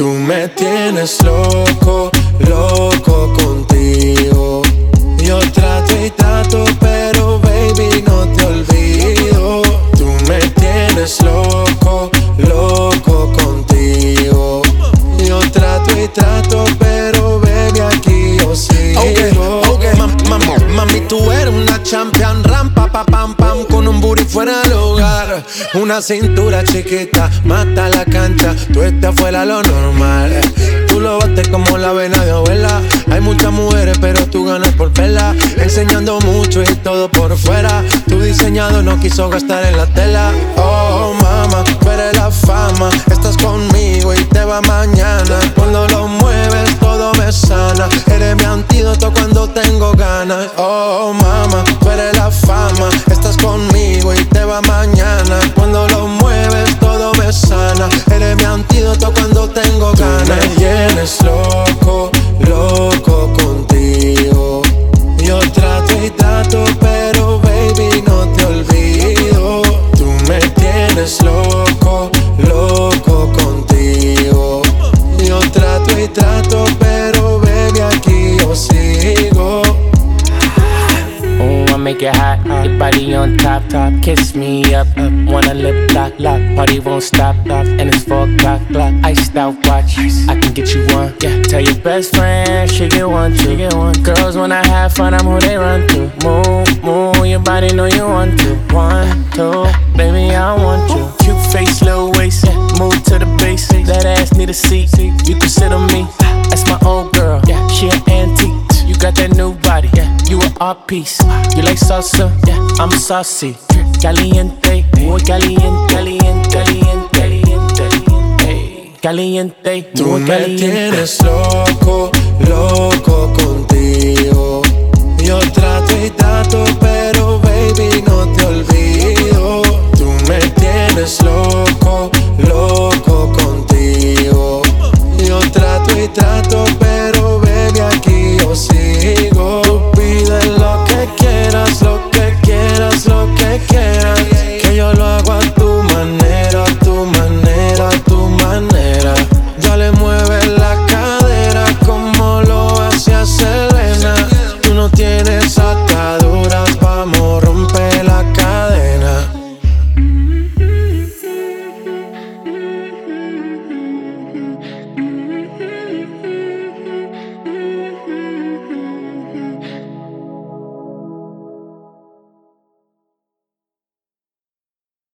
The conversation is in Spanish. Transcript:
Tú me tienes loco, loco contigo. Yo trato y trato, pero baby no te olvido. Tú me tienes loco, loco contigo. Yo trato y trato, pero baby aquí yo sigo. Okay. Mami, tú eres una champion, rampa, pa, pam, pam, con un booty fuera del hogar. Una cintura chiquita, mata la cancha, tú estás fuera lo normal. Tú lo bates como la vena de abuela. Hay muchas mujeres, pero tú ganas por vela. Enseñando mucho y todo por fuera. Tu diseñador no quiso gastar en la tela. Oh, mama, tú eres la fama. Estás conmigo y te va mañana. Cuando lo mueves, todo me sana. Eres mi antídoto cuando tengo ganas. Oh, mama, tú eres la fama. Estás conmigo y te va mañana. Cuando lo mueves, todo me sana. Eres mi antídoto cuando tengo ganas. Tú me tienes loco, loco contigo. Yo trato y trato, pero baby no te olvido. Tú me tienes loco, loco contigo. Yo trato y trato, pero baby aquí yo sigo. Oh, I make it hot, your body on top, kiss me up, wanna lip lock, party won't stop, and it's 4 o'clock, iced out watch, I can get you one, yeah. Tell your best friend, she get one too, girls when I have fun, I'm who they run to. Move, your body know you want to. 1, 2, baby I want you. Cute face, little waist, move to the base, that ass need a seat, you can sit on me, that's my old girl, yeah. She an antique. You got that new body, yeah. You an art piece. You like salsa, yeah. I'm saucy. Caliente, muy caliente, caliente, caliente, caliente, caliente, Tú muy me caliente. tienes loco, loco contigo.